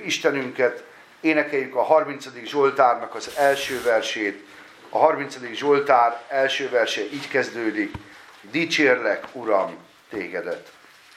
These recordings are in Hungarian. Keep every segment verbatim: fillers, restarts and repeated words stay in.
Istenünket, énekeljük a harmincadik Zsoltárnak az első versét. A harmincadik Zsoltár első verse így kezdődik: dicsérlek, Uram, tégedet.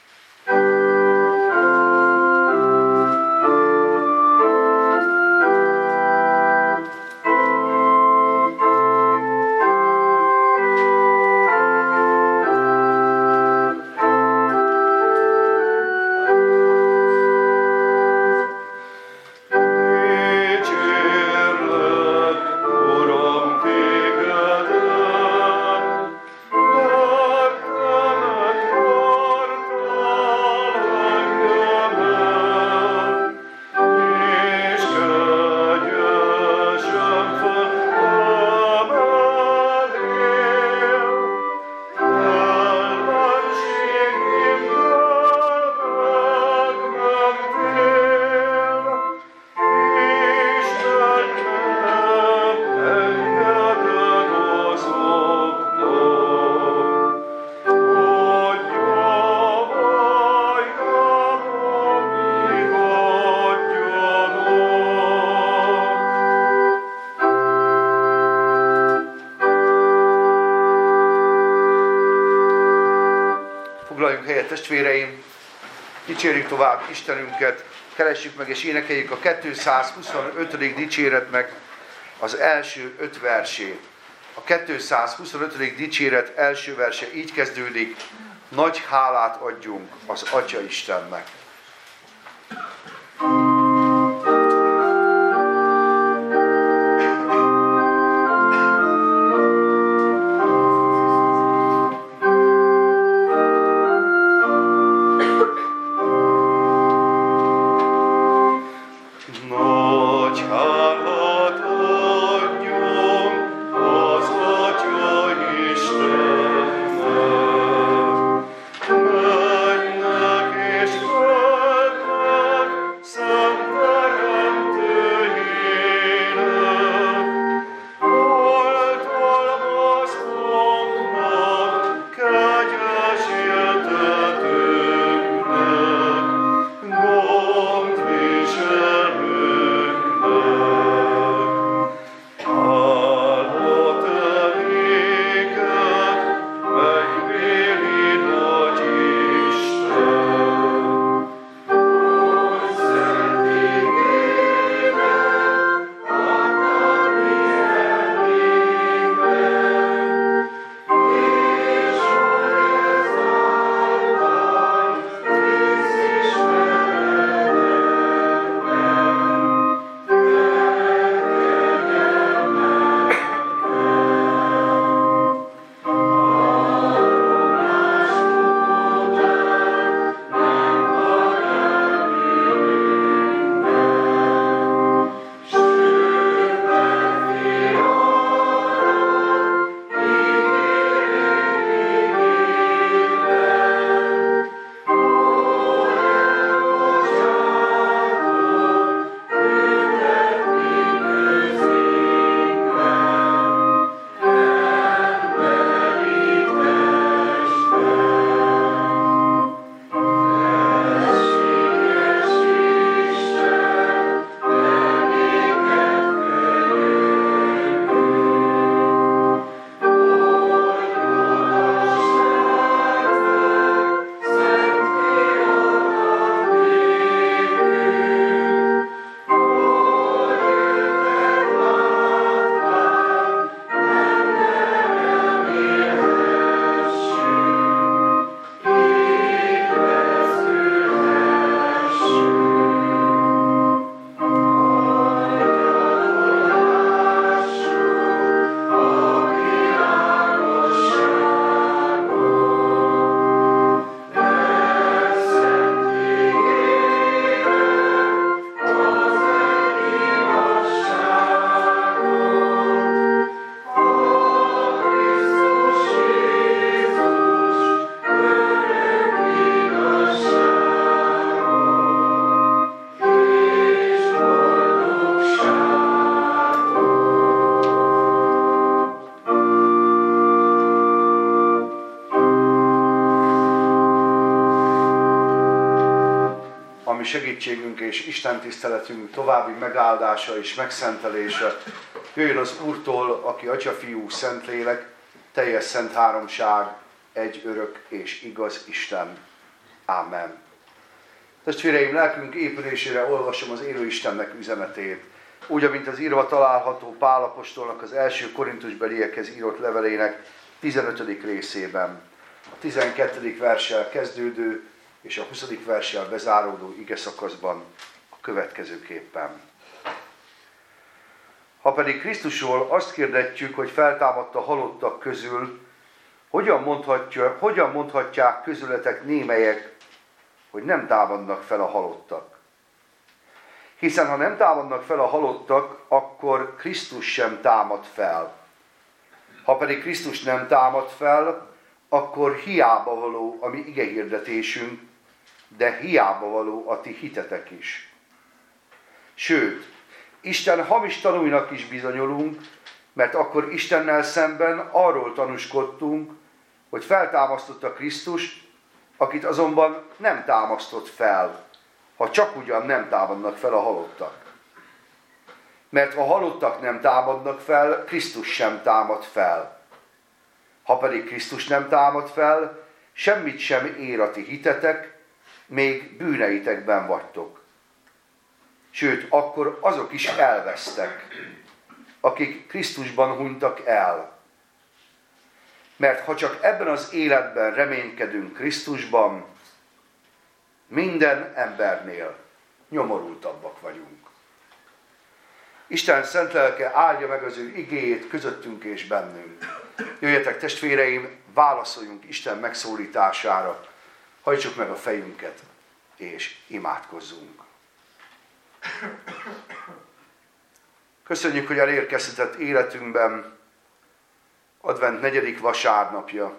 Testvéreim, dicsérjük tovább Istenünket, keressük meg és énekeljük a kétszázhuszonötödik dicséretnek az első öt versét. A kétszázhuszonötödik dicséret első verse így kezdődik: nagy hálát adjunk az Atya Istennek. So segítségünk és Isten tiszteletünk további megáldása és megszentelése jöjjön az Úrtól, aki Atya, Fiú, Szentlélek, teljes szent háromság, egy örök és igaz Isten. Ámen. Testvéreim, lelkünk épülésére olvasom az élő Istennek üzenetét. Úgy, amint az írva található Pál apostolnak az első korintusbeliekhez írott levelének tizenötödik részében. A tizenkettedik verssel kezdődő és a huszadik verssel bezáródó igeszakaszban a következőképpen. Ha pedig Krisztusról azt kérdetjük, hogy feltámadt a halottak közül, hogyan, mondhatja, hogyan mondhatják közületek némelyek, hogy nem támadnak fel a halottak? Hiszen ha nem támadnak fel a halottak, akkor Krisztus sem támad fel. Ha pedig Krisztus nem támad fel, akkor hiába való a mi igehirdetésünk, de hiába való a ti hitetek is. Sőt, Isten hamis tanúinak is bizonyulunk, mert akkor Istennel szemben arról tanúskodtunk, hogy feltámasztotta Krisztust, akit azonban nem támasztott fel, ha csak ugyan nem támadnak fel a halottak. Mert ha halottak nem támadnak fel, Krisztus sem támad fel. Ha pedig Krisztus nem támad fel, semmit sem ér a ti hitetek, még bűneitekben vagytok. Sőt, akkor azok is elvesztek, akik Krisztusban hunytak el. Mert ha csak ebben az életben reménykedünk Krisztusban, minden embernél nyomorultabbak vagyunk. Isten szent lelke áldja meg az ő igéjét közöttünk és bennünk. Jöjjetek, testvéreim, válaszoljunk Isten megszólítására, hajtsuk meg a fejünket és imádkozzunk. Köszönjük, hogy elérkezhetett életünkben advent negyedik vasárnapja,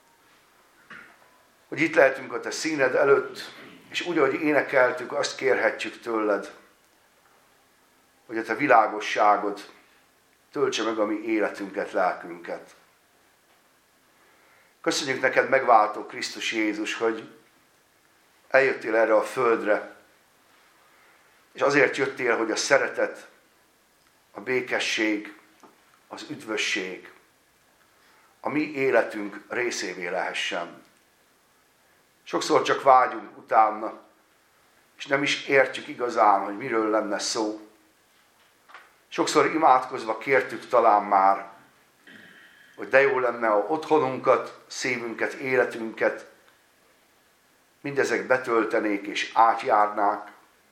hogy itt lehetünk a te színed előtt, és úgy, ahogy énekeltük, azt kérhetjük tőled, hogy a te világosságod töltse meg a mi életünket, lelkünket. Köszönjük neked, megváltó Krisztus Jézus, hogy eljöttél erre a földre, és azért jöttél, hogy a szeretet, a békesség, az üdvösség a mi életünk részévé lehessen. Sokszor csak vágyunk utána, és nem is értjük igazán, hogy miről lenne szó. Sokszor imádkozva kértük talán már, hogy de jó lenne, ha otthonunkat, szívünket, életünket mindezek betöltenék és átjárnák.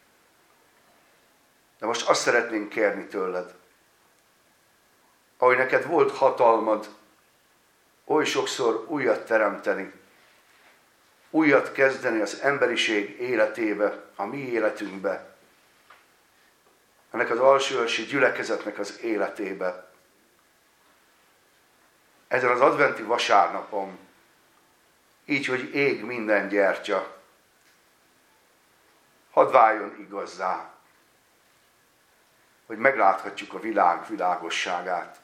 De most azt szeretnénk kérni tőled, ahogy neked volt hatalmad oly sokszor újat teremteni, újat kezdeni az emberiség életébe, a mi életünkbe, ennek az alsóörsi gyülekezetnek az életébe. Ezen az adventi vasárnapon, így, hogy ég minden gyertya, hadd váljon igazzá, hogy megláthatjuk a világ világosságát.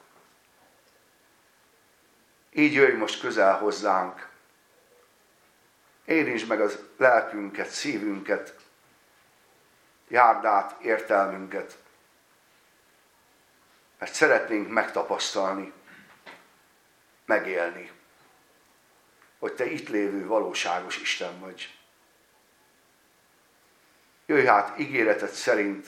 Így jöjj most közel hozzánk, érintsd meg az lelkünket, szívünket, járd át értelmünket, mert szeretnénk megtapasztalni, megélni, hogy te itt lévő valóságos Isten vagy. Jöjj hát ígéreted szerint,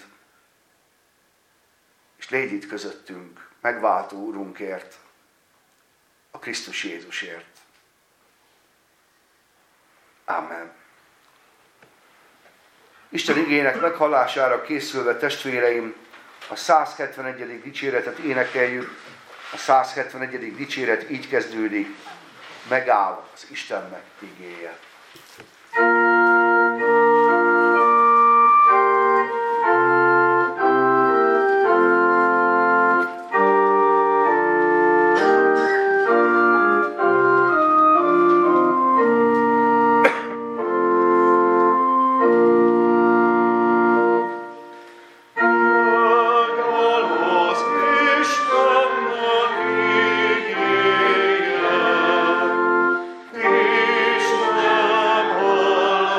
és légy itt közöttünk, megváltó Urunkért, a Krisztus Jézusért. Amen. Isten igének meghallására készülve, testvéreim, a száz hetvenegyedik dicséretet énekeljük. A száz hetvenegyedik dicséret így kezdődik: megáll az Istennek igéje. Isten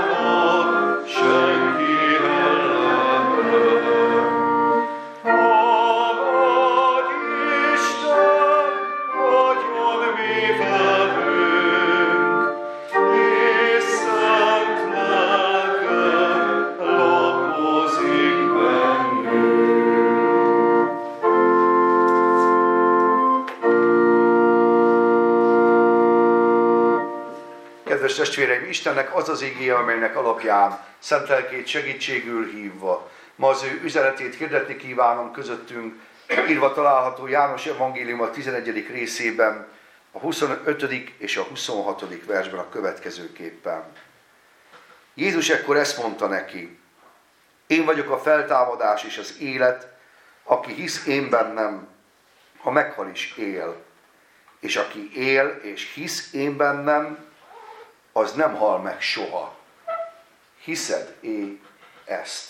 Kedves testvéreim, Istennek az az igéje, amelynek alapján szent lelkét segítségül hívva ma az ő üzenetét hirdetni kívánom közöttünk, írva található János evangélium a tizenegyedik részében, a huszonötödik és a huszonhatodik versben a következőképpen. Jézus ekkor ezt mondta neki: én vagyok a feltámadás és az élet, aki hisz én bennem, ha meghal is él. És aki él és hisz én bennem, az nem hal meg soha. Hiszed-é ezt?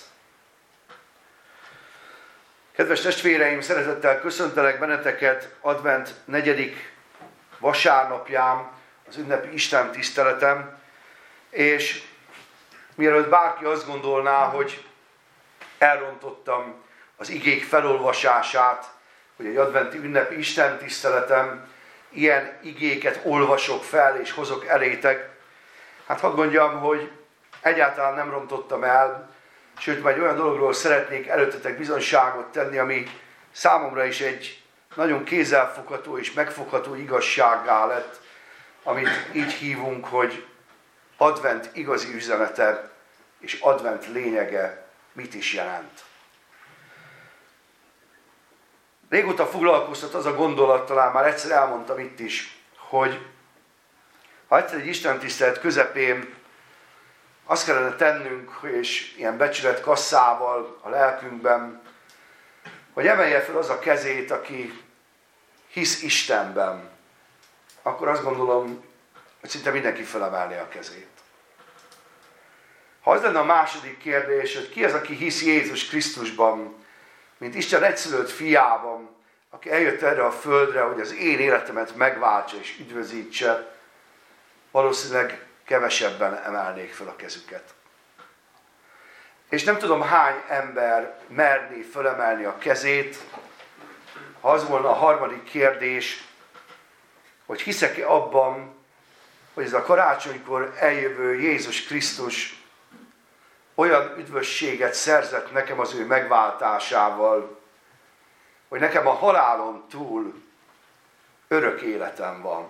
Kedves testvéreim, szeretettel köszöntelek benneteket advent negyedik vasárnapján, az ünnepi Isten tiszteletem, és mielőtt bárki azt gondolná, hogy elrontottam az igék felolvasását, hogy egy adventi ünnepi Isten tiszteletem, ilyen igéket olvasok fel és hozok elétek, hát hadd mondjam, hogy egyáltalán nem rontottam el, sőt, majd olyan dologról szeretnék előttetek bizonyságot tenni, ami számomra is egy nagyon kézzelfogható és megfogható igazsággá lett, amit így hívunk, hogy advent igazi üzenete és advent lényege mit is jelent. Régóta foglalkoztat az a gondolat, talán már egyszer elmondtam itt is, hogy ha egyszer egy istentisztelet közepén azt kellene tennünk, és ilyen becsület kasszával a lelkünkben, hogy emelje fel az a kezét, aki hisz Istenben, akkor azt gondolom, hogy szinte mindenki felemelné a kezét. Ha az lenne a második kérdés, hogy ki az, aki hisz Jézus Krisztusban, mint Isten egyszülött fiában, aki eljött erre a földre, hogy az én életemet megváltsa és üdvözítse, valószínűleg kevesebben emelnék fel a kezüket. És nem tudom, hány ember merné fölemelni a kezét, ha az volna a harmadik kérdés, hogy hiszek-e abban, hogy ez a karácsonykor eljövő Jézus Krisztus olyan üdvösséget szerzett nekem az ő megváltásával, hogy nekem a halálon túl örök életem van,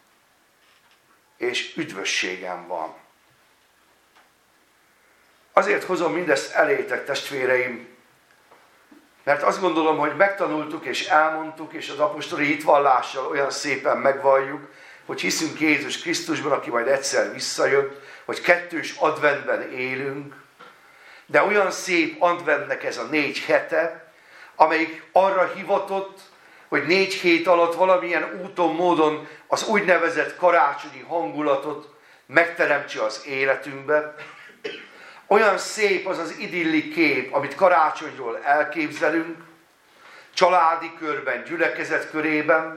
és üdvösségem van. Azért hozom mindezt elétek, testvéreim, mert azt gondolom, hogy megtanultuk és elmondtuk, és az apostoli hitvallással olyan szépen megvalljuk, hogy hiszünk Jézus Krisztusban, aki majd egyszer visszajön, hogy kettős adventben élünk, de olyan szép adventnek ez a négy hete, amelyik arra hivatott, hogy négy hét alatt valamilyen úton, módon az úgynevezett karácsonyi hangulatot megteremtse az életünkbe. Olyan szép az az idilli kép, amit karácsonyról elképzelünk, családi körben, gyülekezet körében,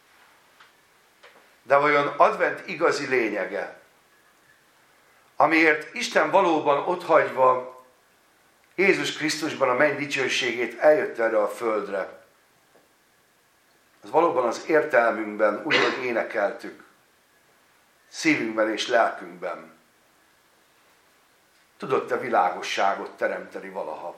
de vajon advent igazi lényege, amiért Isten valóban otthagyva Jézus Krisztusban a menny dicsőségét eljött erre a földre. Az valóban az értelmünkben, úgy, hogy énekeltük, szívünkben és lelkünkben tudott-e világosságot teremteni valaha.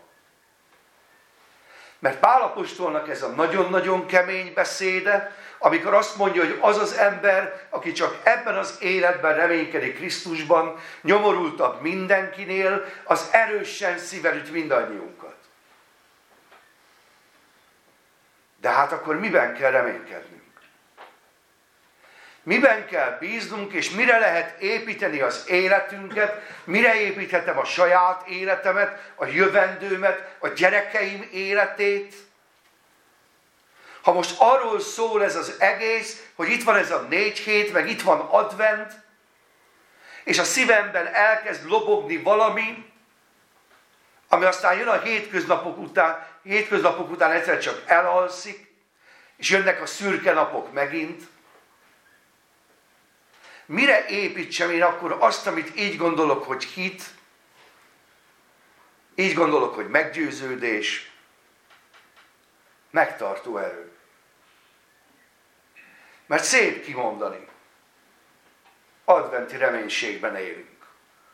Mert Pál apostolnak ez a nagyon-nagyon kemény beszéde, amikor azt mondja, hogy az az ember, aki csak ebben az életben reménykedik Krisztusban, nyomorultabb mindenkinél, az erősen szíven üt mindannyiunkat. De hát akkor miben kell reménykednünk? Miben kell bíznunk, és mire lehet építeni az életünket, mire építhetem a saját életemet, a jövendőmet, a gyerekeim életét? Ha most arról szól ez az egész, hogy itt van ez a négy hét, meg itt van advent, és a szívemben elkezd lobogni valami, ami aztán jön a hétköznapok után, hétköznapok után egyszer csak elalszik, és jönnek a szürke napok megint. Mire építsem én akkor azt, amit így gondolok, hogy hit, így gondolok, hogy meggyőződés, megtartó erő. Mert szép kimondani. Adventi reménységben élünk.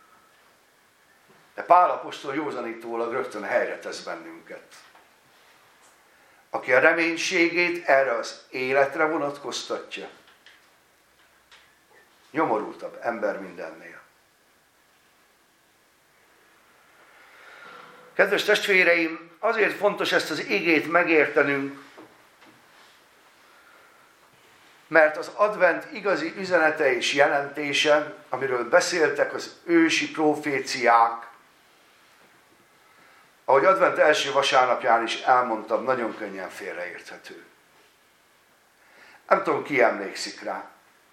De Pál apostol józanítólag rögtön helyre tesz bennünket. Aki a reménységét erre az életre vonatkoztatja, Nyomorultabb ember mindennél. Kedves testvéreim, azért fontos ezt az igét megértenünk, mert az advent igazi üzenete és jelentése, amiről beszéltek az ősi proféciák, ahogy advent első vasárnapján is elmondtam, nagyon könnyen félreérthető. Nem tudom, ki emlékszik rá.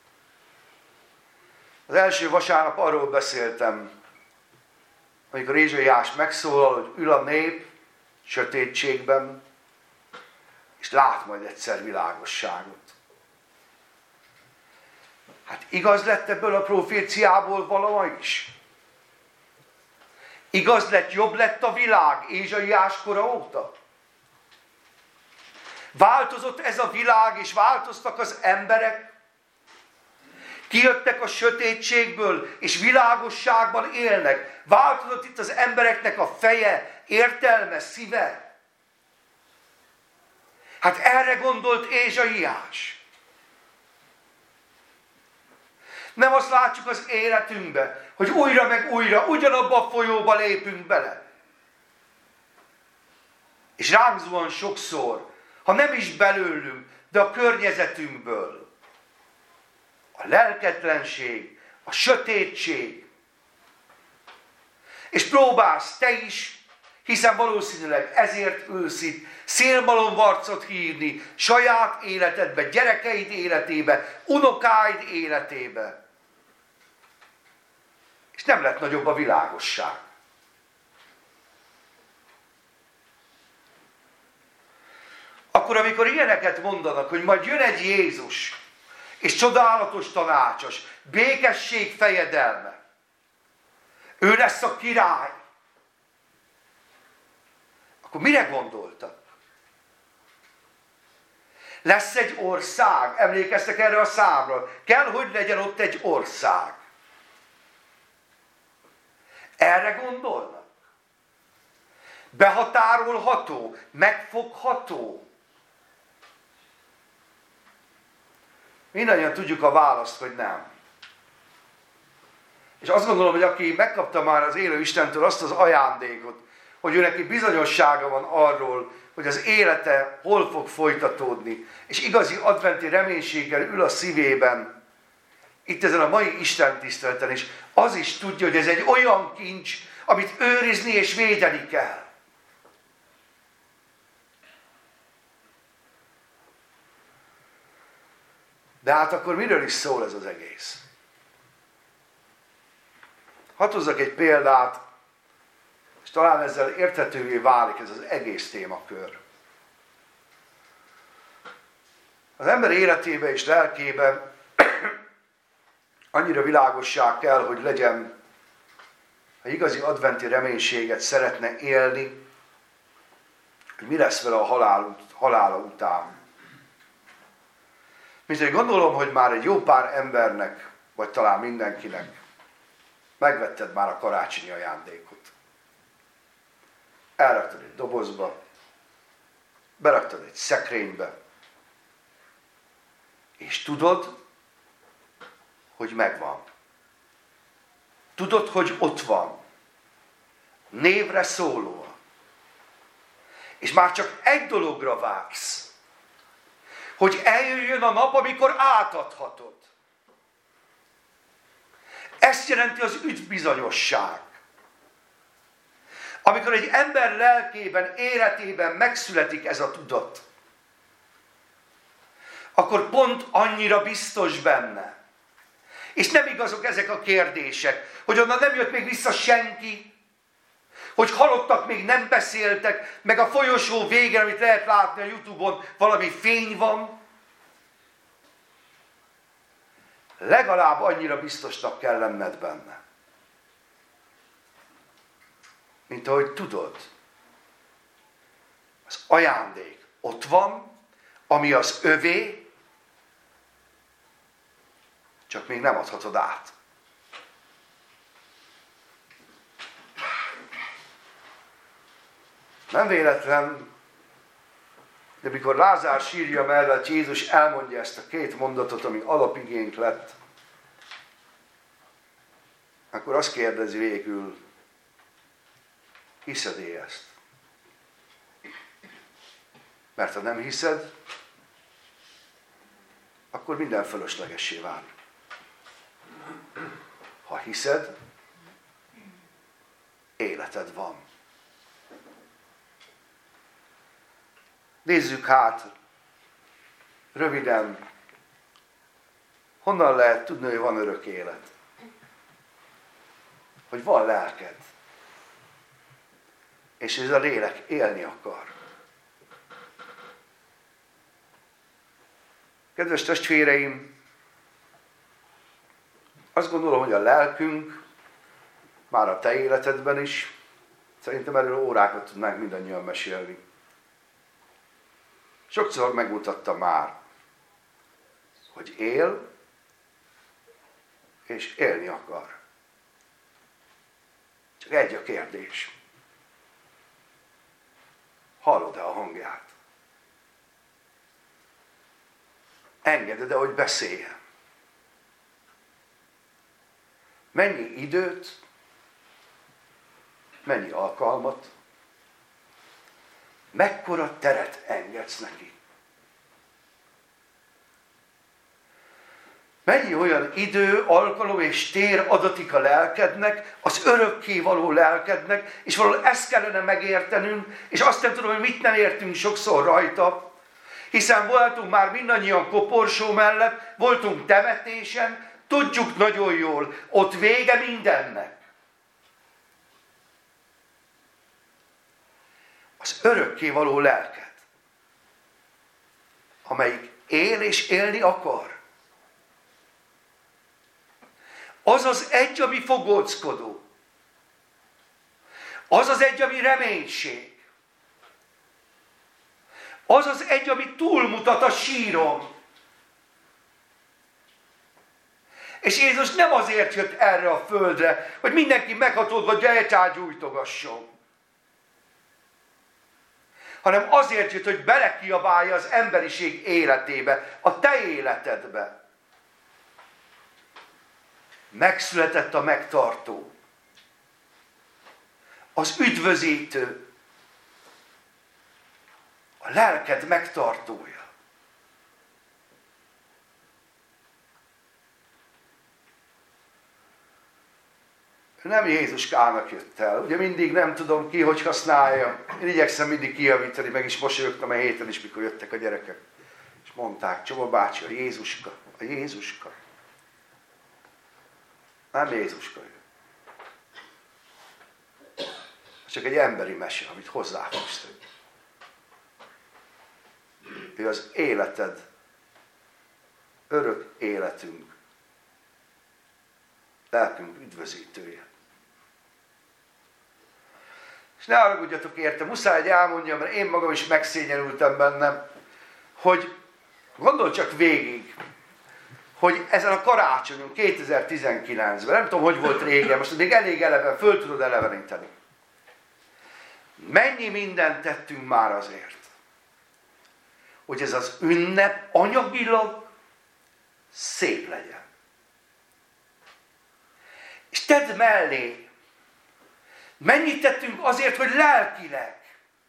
Az első vasárnap arról beszéltem, amikor Ézsaiás megszólal, hogy ül a nép sötétségben, és lát majd egyszer világosságot. Hát igaz lett ebből a proféciából valami is? Igaz lett, jobb lett a világ Ézsaiás kora óta? Változott ez a világ, és változtak az emberek? Kijöttek a sötétségből, és világosságban élnek. Változott itt az embereknek a feje, értelme, szíve. Hát erre gondolt Ézsaiás. Nem azt látjuk az életünkbe, hogy újra meg újra ugyanabba a folyóba lépünk bele. És ránk zuhan sokszor, ha nem is belőlünk, de a környezetünkből. A lelketlenség, a sötétség. És próbálsz te is, hiszen valószínűleg ezért ülsz itt, szélmalomvarcot hívni saját életedbe, gyerekeid életébe, unokáid életébe. És nem lett nagyobb a világosság. Akkor, amikor ilyeneket mondanak, hogy majd jön egy Jézus, és csodálatos tanácsos, békesség fejedelme, ő lesz a király, akkor mire gondoltak? Lesz egy ország, emlékeztek erre a számra, kell, hogy legyen ott egy ország. Erre gondolnak? Behatárolható, megfogható. Mindannyian tudjuk a választ, hogy nem. És azt gondolom, hogy aki megkapta már az élő Istentől azt az ajándékot, hogy ő neki bizonyossága van arról, hogy az élete hol fog folytatódni, és igazi adventi reménységgel ül a szívében, itt ezen a mai Isten tiszteleten is, az is tudja, hogy ez egy olyan kincs, amit őrizni és védeni kell. De hát akkor miről is szól ez az egész? Hadd hozzak egy példát, és talán ezzel érthetővé válik ez az egész témakör. Az ember életébe és lelkébe annyira világosság kell, hogy legyen, ha igazi adventi reménységet szeretne élni, hogy mi lesz vele a halál, halála után. Mint hogy gondolom, hogy már egy jó pár embernek, vagy talán mindenkinek megvetted már a karácsonyi ajándékot. Elraktad egy dobozba, beraktad egy szekrénybe, és tudod, hogy megvan. Tudod, hogy ott van. Névre szólóan. És már csak egy dologra vársz. Hogy eljöjjön a nap, amikor átadhatod. Ezt jelenti az üdvbizonyosság. Amikor egy ember lelkében, életében megszületik ez a tudat, akkor pont annyira biztos benne. És nem igazok ezek a kérdések, hogy onnan nem jött még vissza senki, hogy halottak még nem beszéltek, meg a folyosó végén, amit lehet látni a YouTube-on, valami fény van. Legalább annyira biztosnak kell lenned benne. Mint ahogy tudod, az ajándék ott van, ami az övé, csak még nem adhatod át. Nem véletlen, de mikor Lázár sírja mellett Jézus elmondja ezt a két mondatot, ami alapigénk lett, akkor azt kérdezi végül, hiszed-e ezt? Mert ha nem hiszed, akkor minden fölöslegessé válik. Ha hiszed, életed van. Nézzük hát, röviden, honnan lehet tudni, hogy van örök élet? Hogy van lelked. És ez a lélek élni akar. Kedves testvéreim, azt gondolom, hogy a lelkünk, már a te életedben is, szerintem erről órákat tudnánk mindannyian mesélni. Sokszor megmutatta már, hogy él, és élni akar. Csak egy a kérdés. Hallod-e a hangját? Engeded-e, hogy beszéljen? Mennyi időt, mennyi alkalmat, mekkora teret engedsz neki? Mennyi olyan idő, alkalom és tér adatik a lelkednek, az örökkévaló lelkednek, és valahol ezt kellene megértenünk, és azt nem tudom, hogy mit nem értünk sokszor rajta, hiszen voltunk már mindannyian koporsó mellett, voltunk temetésen, tudjuk nagyon jól, ott vége mindennek. Az örökkévaló lelked, amelyik él és élni akar. Az az egy, ami fogóckodó. Az az egy, ami reménység. Az az egy, ami túlmutat a síron. És Jézus nem azért jött erre a földre, hogy mindenki meghatódva gyertyát gyújtogasson. Hanem azért jött, hogy belekiabálja az emberiség életébe, a te életedbe. Megszületett a megtartó, az üdvözítő, a lelked megtartója. Nem Jézuskának jött el. Ugye mindig nem tudom ki, hogy használja. Én igyekszem mindig kijavítani, meg is mosolyogtam a héten is, mikor jöttek a gyerekek. És mondták, Csaba bácsi, a Jézuska, a Jézuska. Nem Jézuska ő. Csak egy emberi mese, amit hozzáfűztek. Ő az életed, örök életünk, lelkünk üdvözítője. És ne haragudjatok érte, muszáj, hogy elmondjam, mert én magam is megszégyenültem bennem, hogy gondolj csak végig, hogy ezen a karácsonyon kétezer-tizenkilencben, nem tudom, hogy volt régen, most még elég eleven, föl tudod eleveníteni. Mennyi mindent tettünk már azért, hogy ez az ünnep anyagilag szép legyen. És tedd mellé, mennyit tettünk azért, hogy lelkileg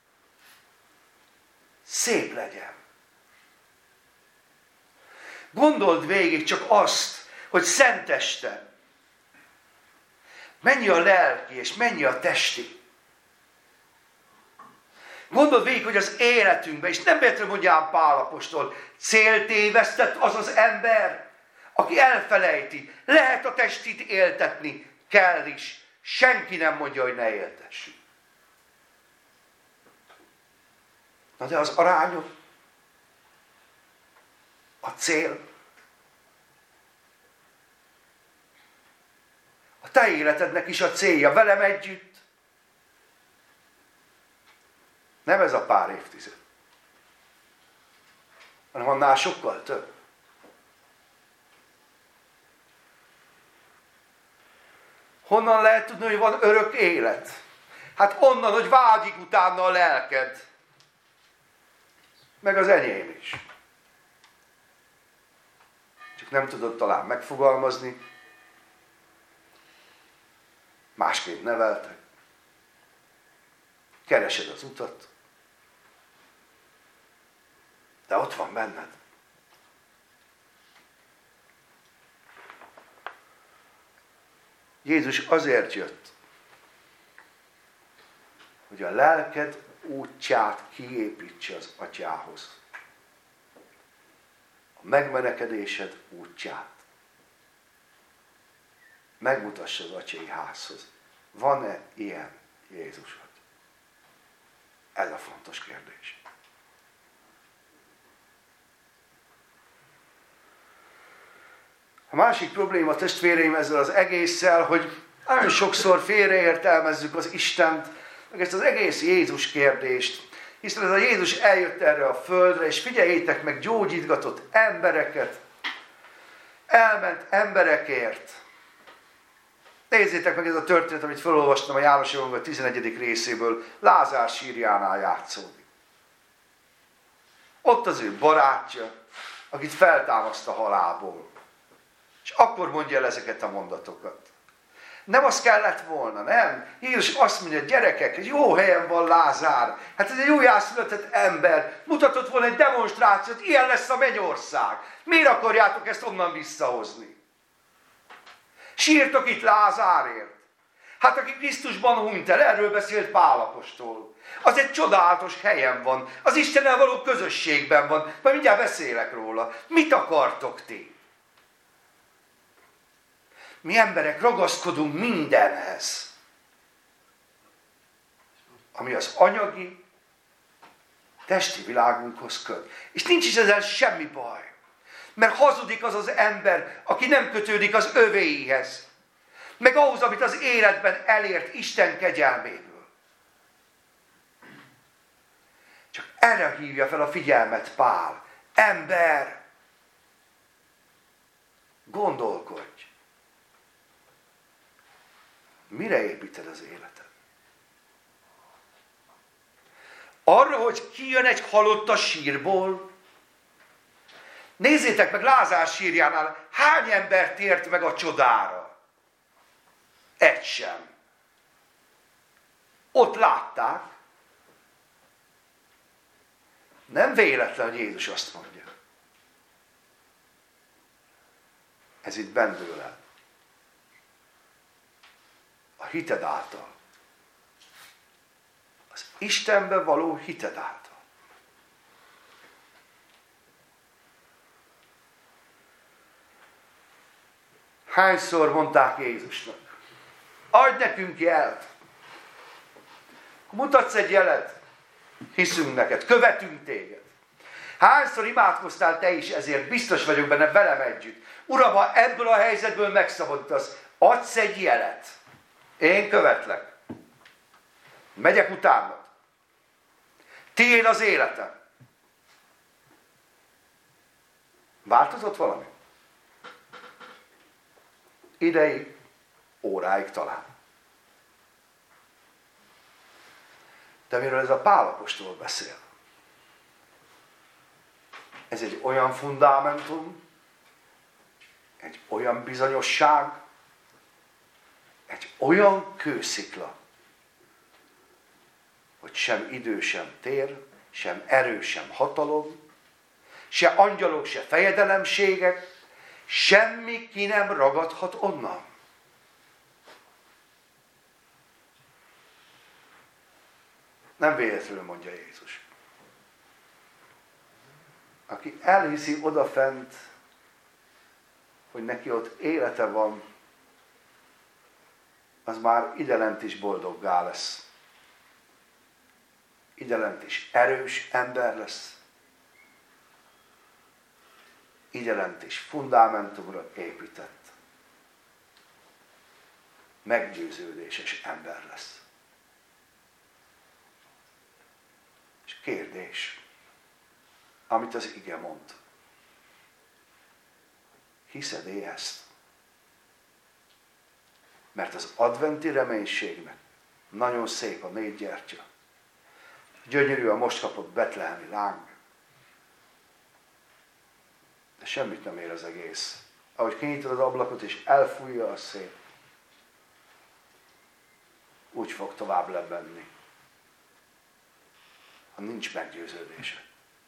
szép legyen. Gondold végig csak azt, hogy Szenteste mennyi a lelki és mennyi a testi. Gondold végig, hogy az életünkben, és nem véletlenül mondja Pál apostol, céltévesztett az az ember, aki elfelejti, lehet a testit éltetni, kell is. Senki nem mondja, hogy ne éltessük. Na de az arányok, a cél, a te életednek is a célja, velem együtt. Nem ez a pár évtized, hanem annál sokkal több. Honnan lehet tudni, hogy van örök élet? Hát onnan, hogy vágyik utána a lelked. Meg az enyém is. Csak nem tudod talán megfogalmazni. másképp neveltek. Keresed az utat, de ott van benned. Jézus azért jött, hogy a lelked útját kiépítse az atyához. A megmenekedésed útját. Megmutassa az atyai házhoz. Van-e ilyen Jézusod? Ez a fontos kérdés. A másik probléma, testvéreim, ezzel az egésszel, hogy nagyon sokszor félreértelmezzük az Istent, meg ezt az egész Jézus kérdést. Hiszen ez a Jézus eljött erre a földre, és figyeljétek meg, gyógyítgatott embereket, elment emberekért. Nézzétek meg, ez a történet, amit felolvastam a János Evangélium tizenegyedik részéből, Lázár sírjánál játszódik. Ott az ő barátja, akit feltámaszt a halálból. És akkor mondja el ezeket a mondatokat. Nem az kellett volna, nem? Jézus azt mondja, gyerekek, jó helyen van Lázár. Hát ez egy újjászületett ember. Mutatott volna egy demonstrációt, ilyen lesz a mennyország. Miért akarjátok ezt onnan visszahozni? Sírtok itt Lázárért. Hát aki Krisztusban hunyt el, erről beszélt Pál apostol. Az egy csodálatos helyen van. Az Istennel való közösségben van. Majd mindjárt beszélek róla. Mit akartok ti? Mi emberek ragaszkodunk mindenhez, ami az anyagi, testi világunkhoz köt. És nincs is ezzel semmi baj. Mert hazudik az az ember, aki nem kötődik az övéihez. Meg ahhoz, amit az életben elért Isten kegyelméből. Csak erre hívja fel a figyelmet Pál. Ember, gondolkodj. Mire építed az életed? Arra, hogy kijön egy halott a sírból? Nézzétek meg Lázár sírjánál, hány ember tért meg a csodára? Egy sem. Ott látták. Nem véletlen, hogy Jézus azt mondja. Ez itt bennből el. A hited által. Az Istenben való hited által. Hányszor mondták Jézusnak? Adj nekünk jelt. Mutatsz egy jelet, hiszünk neked, követünk téged. Hányszor imádkoztál te is ezért, biztos vagyok benne, velem együtt. Uram, ha ebből a helyzetből megszabadítasz, adsz egy jelet. Én követlek. Megyek utánad. Tiéd az életem. Változott valami? Ideig, óráig talán. De miről ez a Pál apostol beszél? Ez egy olyan fundámentum, egy olyan bizonyosság, egy olyan kőszikla, hogy sem idő, sem tér, sem erő, sem hatalom, se angyalok, se fejedelemségek, semmi ki nem ragadhat onnan. Nem véletlenül mondja Jézus. Aki elhiszi odafent, hogy neki ott élete van, az már idelent is boldoggá lesz. Idelent is erős ember lesz. Idelent is fundamentumra épített. Meggyőződéses ember lesz. És kérdés, amit az ige mond. Hiszed-e ezt? Mert az adventi reménységnek nagyon szép a négy gyertya. Gyönyörű a most kapott betlehemi láng. De semmit nem ér az egész. Ahogy kinyitod az ablakot és elfújja a szél. úgy fog tovább lebenni, ha nincs meggyőződése.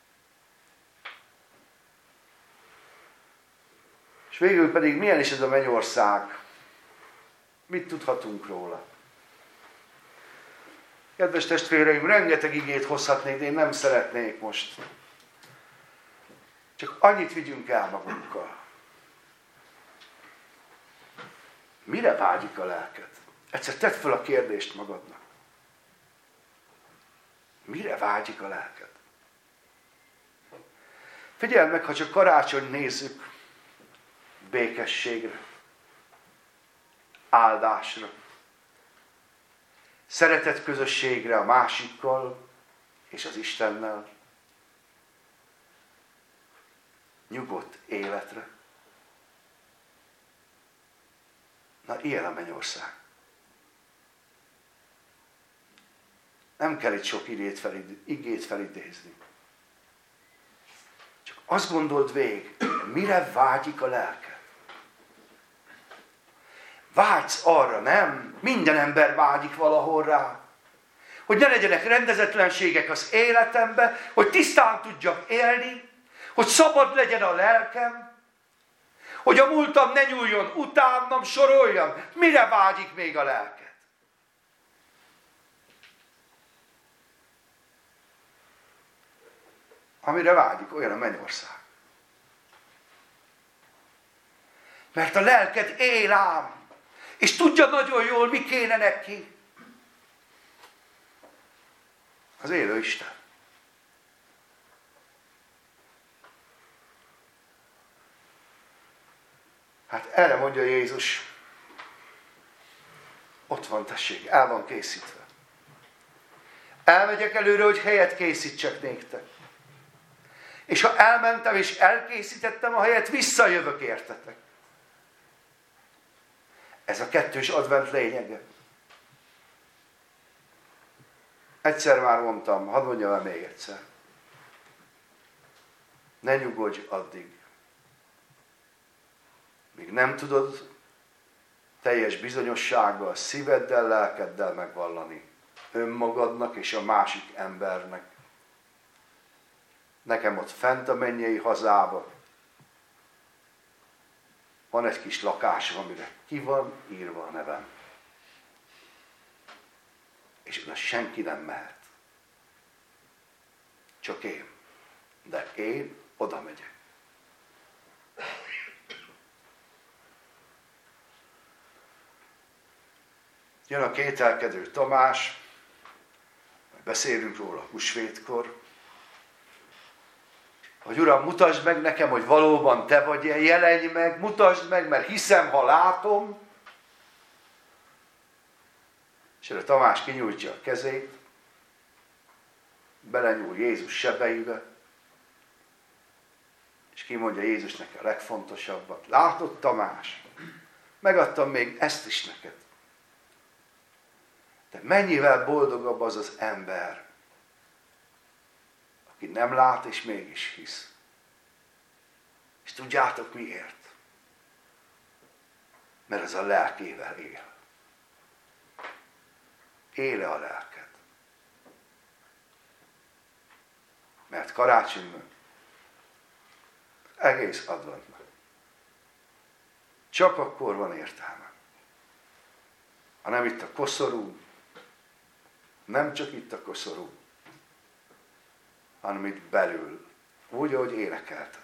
És végül pedig milyen is ez a mennyország? Mit tudhatunk róla? Kedves testvéreim, rengeteg igét hozhatnék, de én nem szeretnék most. Csak annyit vigyünk el magunkkal. Mire vágyik a lelked? Egyszer tedd fel a kérdést magadnak. Mire vágyik a lelked? Figyeld meg, ha csak karácsony nézzük, békességre, áldásra, szeretet közösségre a másikkal és az Istennel, nyugodt életre. Na, ilyen a mennyország. Nem kell itt sok igét, felid, igét felidézni. Csak azt gondold végig, mire vágyik a lelked. Vágysz arra, nem? Minden ember vágyik valahol rá. Hogy ne legyenek rendezetlenségek az életemben, hogy tisztán tudjak élni, hogy szabad legyen a lelkem, hogy a múltam ne nyúljon utánam, soroljam. Mire vágyik még a lelked? Amire vágyik, olyan a mennyország. Mert a lelked él ám, és tudja nagyon jól, mi kéne neki. Az élő Isten. Hát erre mondja Jézus, ott van, tessék, el van készítve. Elmegyek előre, hogy helyet készítsek néktek. És ha elmentem és elkészítettem a helyet, visszajövök értetek. Ez a kettős advent lényege. Egyszer már mondtam, hadd mondjam el még egyszer. Ne nyugodj addig, míg nem tudod teljes bizonyossággal, szíveddel, lelkeddel megvallani önmagadnak és a másik embernek. Nekem ott fent a mennyei hazába van egy kis lakásom, amire ki van írva a nevem. És oda senki nem mehet. Csak én. De én oda megyek. Jön a kételkedő Tamás, beszélünk róla húsvétkor, hogy Uram, mutasd meg nekem, hogy valóban Te vagy, jelenj meg, mutasd meg, mert hiszem, ha látom. És erre Tamás kinyújtja a kezét, belenyúl Jézus sebeibe, és kimondja Jézusnak a legfontosabbat. Látod, Tamás? Megadtam még ezt is neked. De mennyivel boldogabb az az ember, aki nem lát és mégis hisz. És tudjátok miért? Mert az a lelkével él. Éle a lelked. Mert karácsonyban egész adventben csak akkor van értelme. Ha nem itt a koszorú, nem csak itt a koszorú, hanem itt belül, úgy, ahogy énekelted.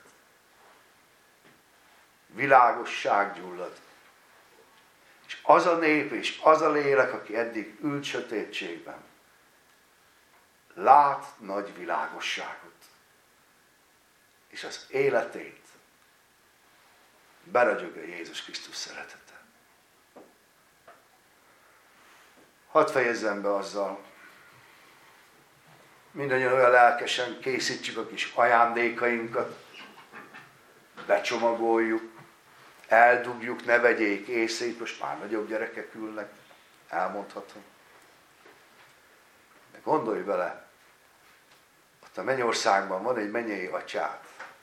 Világosság gyullad. És az a nép és az a lélek, aki eddig ült sötétségben, lát nagy világosságot. És az életét beragyogja Jézus Krisztus szeretete. Hadd fejezzem be azzal, mindannyian olyan lelkesen készítsük a kis ajándékainkat, becsomagoljuk, eldugjuk, ne vegyék észre, itt most már nagyobb gyerekek ülnek, elmondhatom. De gondolj bele, ott a mennyországban van egy mennyei atyád,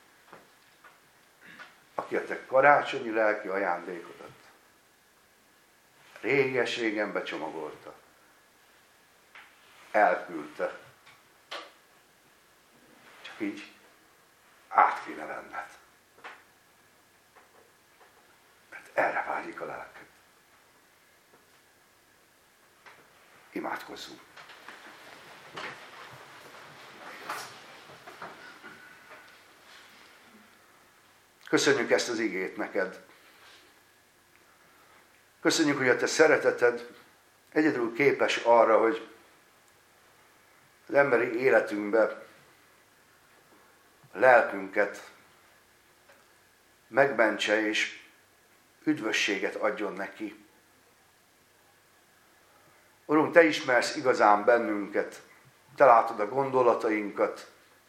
aki a te karácsonyi lelki ajándékodat réges-régen becsomagolta, elküldte. Csak így át kéne venned. Mert erre vágyik a lelked. Imádkozzunk. Köszönjük ezt az igét neked. Köszönjük, hogy a te szereteted egyedül képes arra, hogy az emberi életünkbe a lelkünket megmentse és üdvösséget adjon neki. Urunk, te ismersz igazán bennünket, te látod a gondolatainkat,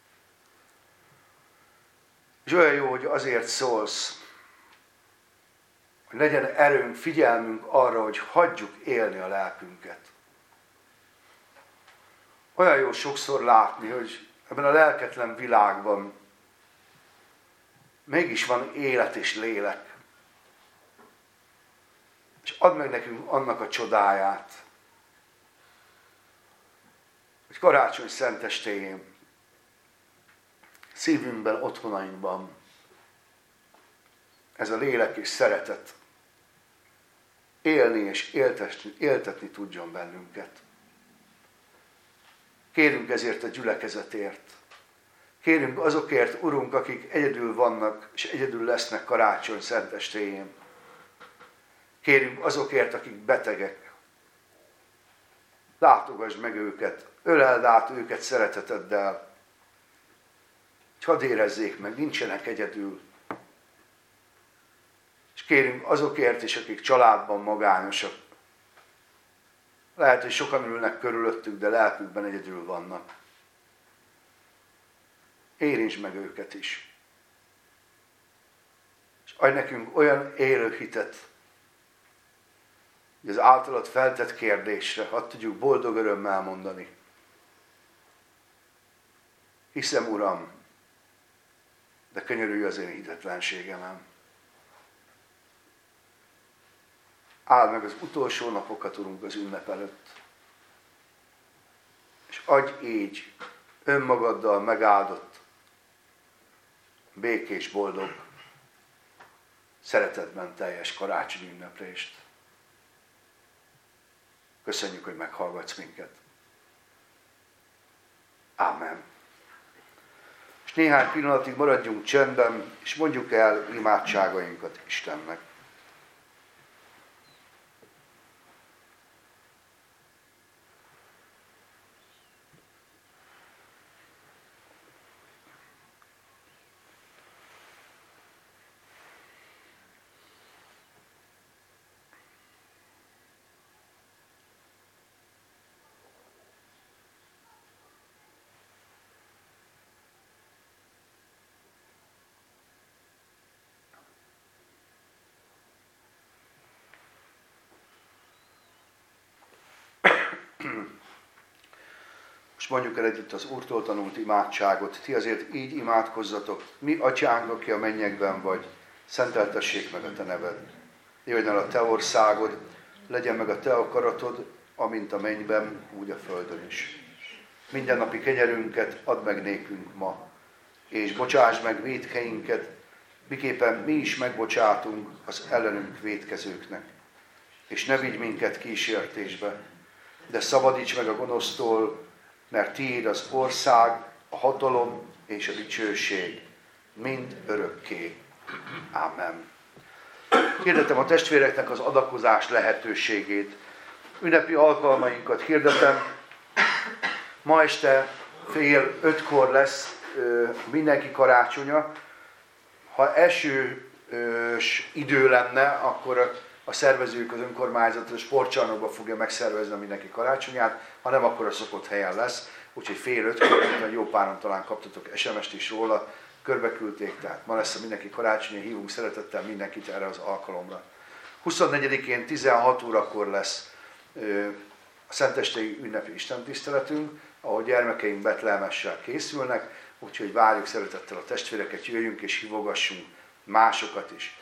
és olyan jó, hogy azért szólsz, hogy legyen erőnk, figyelmünk arra, hogy hagyjuk élni a lelkünket. Olyan jó sokszor látni, hogy ebben a lelketlen világban mégis van élet és lélek. És add meg nekünk annak a csodáját, hogy karácsony szentestéjén, szívünkben, otthonainkban ez a lélek és szeretet élni és éltetni, éltetni tudjon bennünket. Kérünk ezért a gyülekezetért. Kérünk azokért, Urunk, akik egyedül vannak és egyedül lesznek karácsony szentestéjén. Kérünk azokért, akik betegek. Látogass meg őket, öleld át őket szereteteddel, hogy hadd érezzék meg, nincsenek egyedül. És kérünk azokért is, akik családban magányosak. Lehet, hogy sokan ülnek körülöttük, de lelkükben egyedül vannak. Érintsd meg őket is. És adj nekünk olyan élő hitet, hogy az általad feltett kérdésre hadd tudjuk boldog örömmel mondani. Hiszem, Uram, de könyörülj az én hitetlenségemen. Áld meg az utolsó napokat, Urunk, az ünnep előtt. És adj így önmagaddal megáldott, békés, boldog, szeretetben teljes karácsonyi ünneplést. Köszönjük, hogy meghallgatsz minket. Ámen. És néhány pillanatig maradjunk csendben, és mondjuk el imádságainkat Istennek. És mondjuk el együtt az Úrtól tanult imádságot. Ti azért így imádkozzatok. Mi, Atyánk, aki a mennyekben vagy, szenteltessék meg a te neved. Jöjjön el a te országod, legyen meg a te akaratod, amint a mennyben, úgy a földön is. Mindennapi kenyerünket add meg nékünk ma, és bocsáss meg vétkeinket, miképpen mi is megbocsátunk az ellenünk vétkezőknek. És ne vigy minket kísértésbe, de szabadíts meg a gonosztól, mert tiéd az ország, a hatalom és a dicsőség, mind örökké. Ámen. Hirdetem a testvéreknek az adakozás lehetőségét. Ünnepi alkalmainkat hirdetem. Ma este fél ötkor lesz ö, mindenki karácsonya. Ha esős idő lenne, akkor a szervezők, az önkormányzat a sportcsarnokba fogja megszervezni a mindenki karácsonyát, ha nem, akkor a szokott helyen lesz. Úgyhogy fél ötkor, jó páran talán kaptatok es em est is róla, körbeküldték, tehát ma lesz a mindenki karácsonya, hívunk szeretettel mindenkit erre az alkalomra. huszonnegyedikén tizenhat órakor lesz ö, a szentestei ünnepi istentiszteletünk, ahol gyermekeink betlehemessel készülnek, úgyhogy várjuk szeretettel a testvéreket, jöjjünk és hívogassunk másokat is.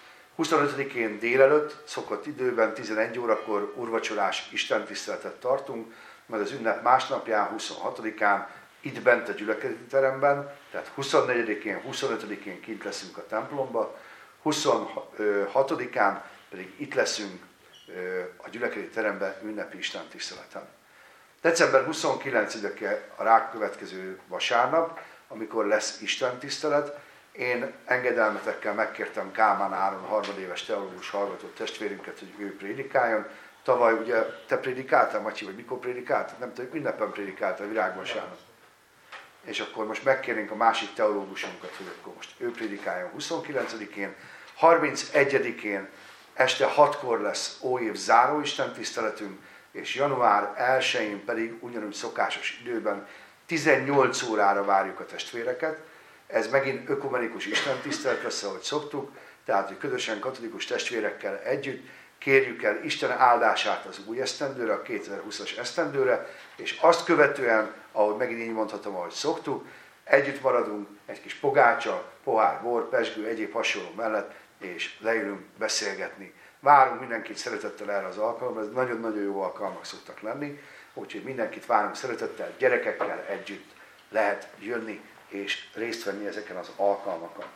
huszonötödikén délelőtt, szokott időben, tizenegy órakor úrvacsorás istentiszteletet tartunk, majd az ünnep másnapján, huszonhatodikán itt bent a gyülekezeti teremben, tehát huszonnegyedikén, huszonötödikén kint leszünk a templomba, huszonhatodikán pedig itt leszünk a gyülekezeti teremben ünnepi istentiszteleten. december huszonkilencedike a rá következő vasárnap, amikor lesz istentisztelet. Én engedelmetekkel megkértem Kálmán Áron, harmadéves teológus hallgató testvérünket, hogy ő prédikáljon. Tavaly ugye te prédikáltál, Matyi, vagy mikor prédikáltál? Nem tudom, ünnepen prédikáltál, virágvasárnap. És akkor most megkérnénk a másik teológusunkat, hogy akkor most ő prédikáljon huszonkilencedikén, harmincegyedikén este hatkor lesz óév záró istentiszteletünk, és január elsején pedig ugyanúgy szokásos időben tizennyolc órára várjuk a testvéreket. Ez megint ökumenikus istentisztelet lesz, ahogy szoktuk, tehát hogy közösen katolikus testvérekkel együtt kérjük el Isten áldását az új esztendőre, a kétezer-húszas esztendőre, és azt követően, ahogy megint így mondhatom, ahogy szoktuk, együtt maradunk egy kis pogácsa, pohár, bor, pezsgő, egyéb hasonló mellett, és leülünk beszélgetni. Várunk mindenkit szeretettel erre az alkalomra, ez nagyon-nagyon jó alkalmak szoktak lenni, úgyhogy mindenkit várunk szeretettel, gyerekekkel együtt lehet jönni és részt venni ezeken az alkalmakon.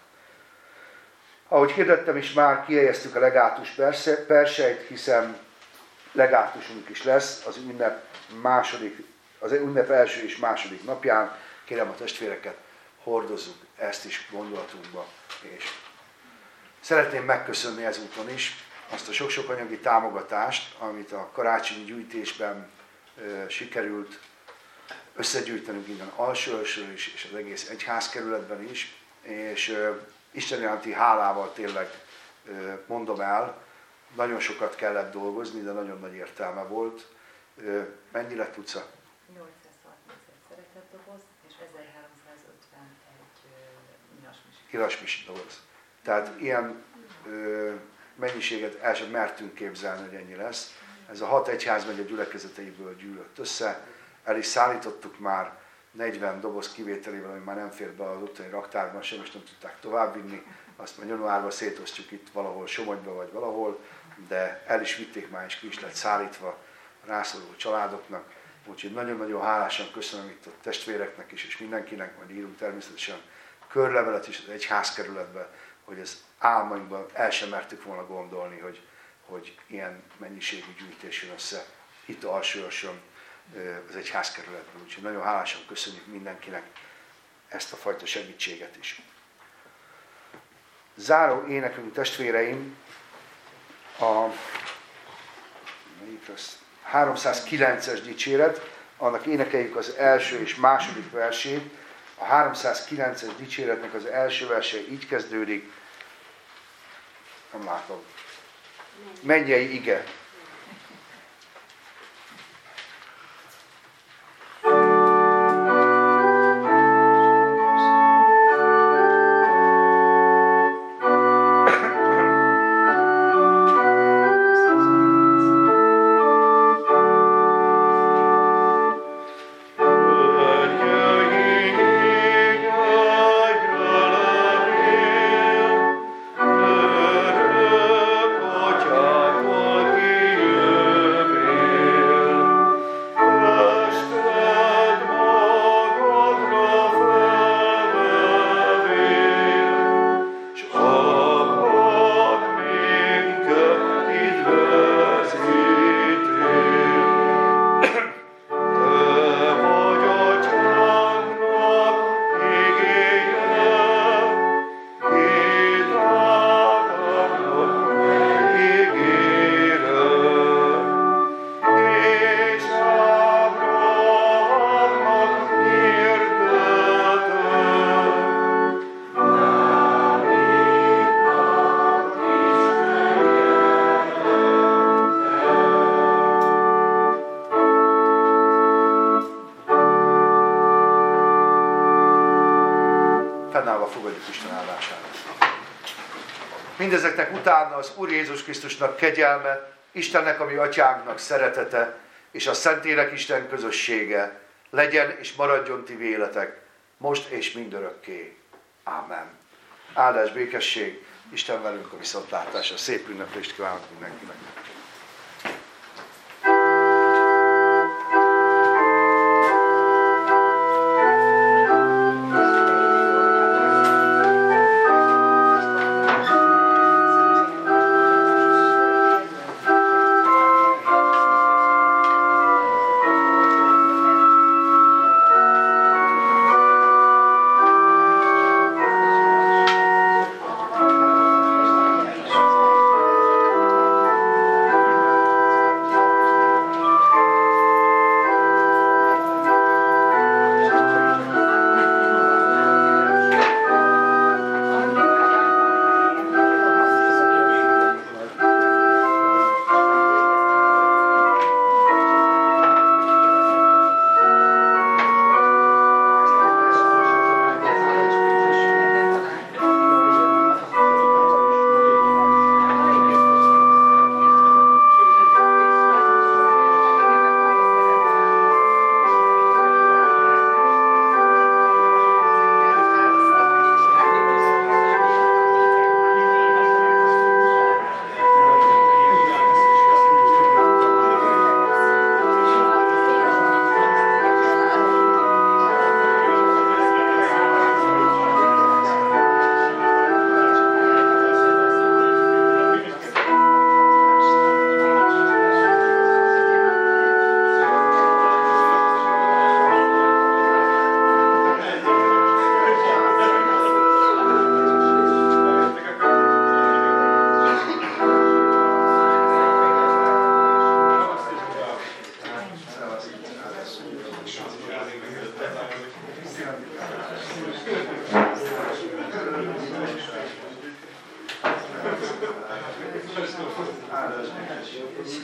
Ahogy hirdettem is már, kihelyeztük a legátus persejt, hiszen legátusunk is lesz az ünnep, második, az ünnep első és második napján. Kérem a testvéreket, hordozzuk ezt is gondolatunkba. És szeretném megköszönni ezúton is azt a sok-sok anyagi támogatást, amit a karácsonyi gyűjtésben e, sikerült összegyűjtenünk innen Alsó-Alsó is, és az egész egyházkerületben is, és e, Isten iránti hálával tényleg e, mondom el, nagyon sokat kellett dolgozni, de nagyon nagy értelme volt. E, mennyi lett, Tuca? nyolcszázharmincegy szeretetdoboz és ezerháromszázötvenegy nyasmisi. Nyasmisi doboz. Tehát ilyen ö, mennyiséget el sem mertünk képzelni, hogy ennyi lesz. Ez a hat egyházmegye gyülekezeteiből gyűlött össze. El is szállítottuk már negyven doboz kivételével, ami már nem fér be az ottani raktárban sem, és nem tudták továbbvinni. Azt majd januárban szétosztjuk itt valahol Somogyba vagy valahol, de el is vitték már, és ki is lett szállítva a rászoruló családoknak. Úgyhogy nagyon-nagyon hálásan köszönöm itt a testvéreknek is, és mindenkinek, majd írunk természetesen körlevelet is az egyházkerületben, hogy ez álmainkban el sem mertük volna gondolni, hogy, hogy ilyen mennyiségű gyűjtés jön össze itt Alsó-Alsón az egyházkerületben. Úgyhogy nagyon hálásan köszönjük mindenkinek ezt a fajta segítséget is. Záró énekünk, testvéreim, a háromszázkilences dicséret, annak énekeljük az első és második versét. A háromszázkilences dicséretnek az első verse így kezdődik, nem látom, mennyei ige. Mindezeknek utána az Úr Jézus Krisztusnak kegyelme, Istennek, ami Atyánknak szeretete, és a Szentlélek Isten közössége legyen és maradjon ti véletek, most és mindörökké. Ámen. Áldás, békesség, Isten velünk a viszontlátásra. Szép ünneplést kívánok mindenkinek.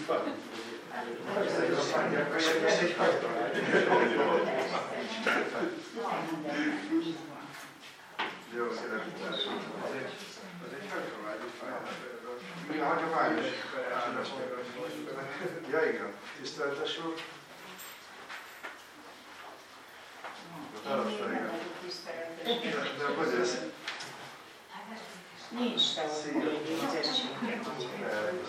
Jó, szeretem. Az egy hagyományos Mi a hagyományos? Ja, igen. Tiszteltes úr. De hogy ez? Nincs teológiai végzettségem.